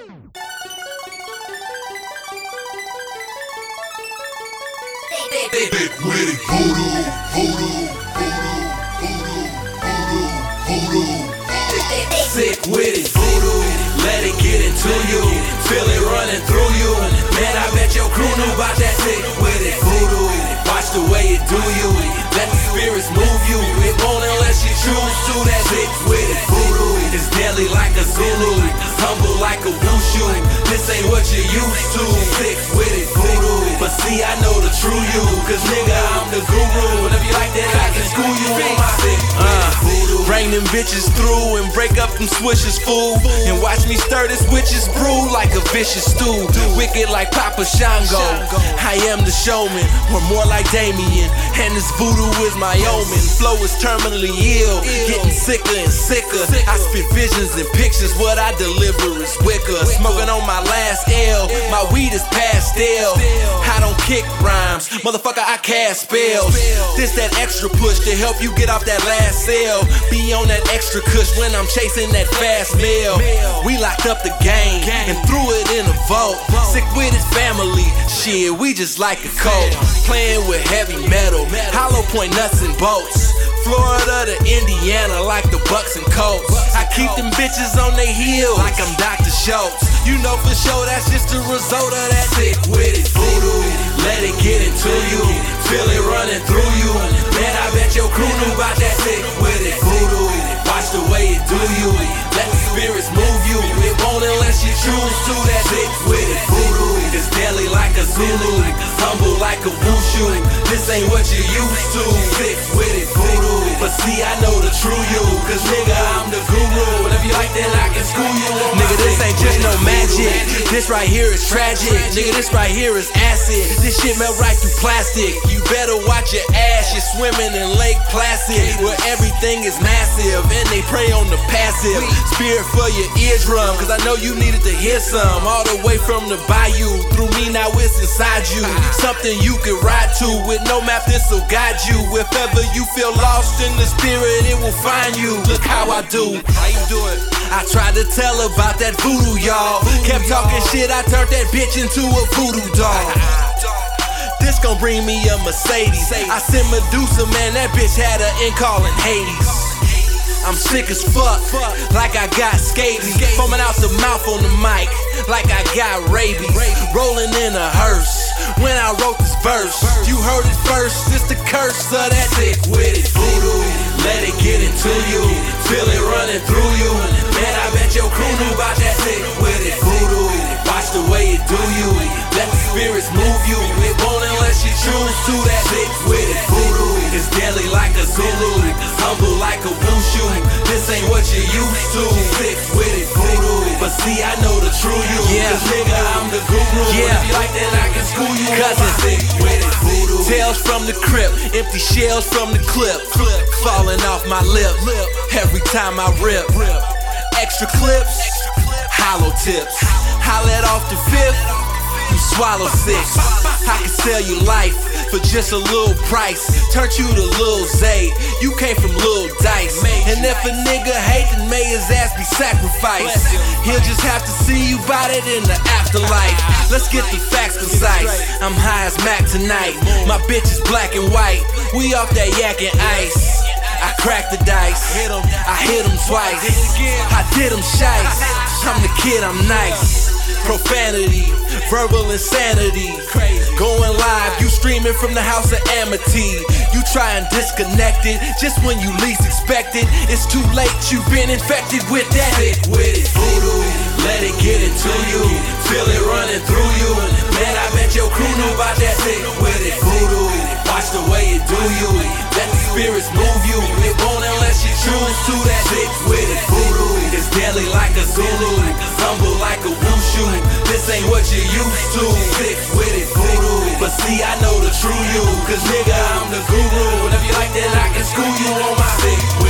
Thick with it, voodoo, voodoo, voodoo, voodoo, voodoo, voodoo. Sick with it, voodoo. Let it get into you. Feel it running through you. Man, I bet your crew knew about that. Sick with it, voodoo. Watch the way it do you. Let the spirits move you. It won't unless you choose to. That sick with it, voodoo. It's deadly like a Zulu, humble like a wushu. This ain't what you used to. Sick with it, voodoo. But see, I know the true you, cause nigga, I'm the guru. Whenever you like that, I can school you on my sick voodoo. Bring them bitches through and break up them swishes, fool. And watch me stir this witch's brew like a vicious stew. Wicked like Papa Shango. I am the showman, or more like Damien. And this voodoo is my omen. Flow is terminally ill, getting sicker and sicker. I spit visions and pictures, what I deliver is wicker. Smoking on my last L, my weed is pastel. I don't kick rhymes, motherfucker, I cast spells. This that extra push to help you get off that last cell. Be on that extra cush when I'm chasing that fast mail. We locked up the game and threw it in a vault. Sick with his family, shit, we just like a cult. Playing with heavy metal, hollow point nuts and bolts. Florida to Indiana like the Bucks and Colts. I keep them bitches on their heels like I'm Dr. Schultz. You know for sure that's just a result of that sick with it voodoo. Let it get into you, feel it running through you. Man, I bet your crew knew about that sick with it voodoo. Watch the way it do you, let the spirits move you. It won't unless you choose to. That sick with it voodoo. It's deadly like a Zulu, humble like a wushu. This ain't what you used to. Sick with it voodoo. But see, I know the true you, cause nigga, I'm the guru. Whenever you like that, I can school you on. Nigga, this ain't just no magic. This right here is tragic. Nigga, this right here is acid. This shit melt right through plastic. You better watch your ass. You're swimming in Lake Placid, where everything is massive and they prey on the passive. Spirit for your eardrum, cause I know you needed to hear some. All the way from the bayou, through me now it's inside you. Something you can ride to with no map, this'll guide you. If ever you feel lost in the spirit, it will find you. Look how I do. How you do it? I tried to tell about that voodoo, y'all. Kept talking shit, I turned that bitch into a voodoo doll. This gon' bring me a Mercedes. I sent Medusa, man, that bitch had her in calling Hades. I'm sick as fuck, like I got scabies. Foaming out the mouth on the mic, like I got rabies. Rolling in a hearse, when I wrote this verse. You heard it first, it's the curse of that sick with it voodoo. Let it get into you, feel it running through you. Man, I bet your crew knew about that sick with it voodoo. Watch the way it do you, let the spirits move you. It won't unless you choose to. That sick with it voodoo. It's deadly like a Zulu, humble like a wushu. This ain't what you used to. Sick with it voodoo. But see, I know the true you, cause nigga, I'm the guru. If you like that, I can school you. Cousin, sick with it voodoo. Tales from the crypt, empty shells from the clip. Falling off my lip every time I rip. Extra clips, hollow tips. I let off the fifth, you swallow six. I can sell you life for just a little price. Turn you to Lil Zay, you came from Lil Dice. And if a nigga hate, then may his ass be sacrificed. He'll just have to see you bout it in the afterlife. Let's get the facts concise. I'm high as Mac tonight. My bitch is black and white. We off that yak and ice. I cracked the dice, I hit him twice. I did him shice. I'm the kid, I'm nice. Profanity, verbal insanity. Going live, you streaming from the house of Amity. You try and disconnect it just when you least expect it. It's too late, you've been infected with that sick with it voodoo. Let it get into you, feel it running through you. Man, I bet your crew knew about that sick with it voodoo. Watch the way it do you, let the spirits move you. It won't unless you choose to. That sick with it voodoo. It's deadly like a Zulu, humble like a wushu. This ain't what you used to. Sick with it voodoo. But see, I know the true you, cause nigga, I'm the guru. Whenever you like that, I can school you on my sick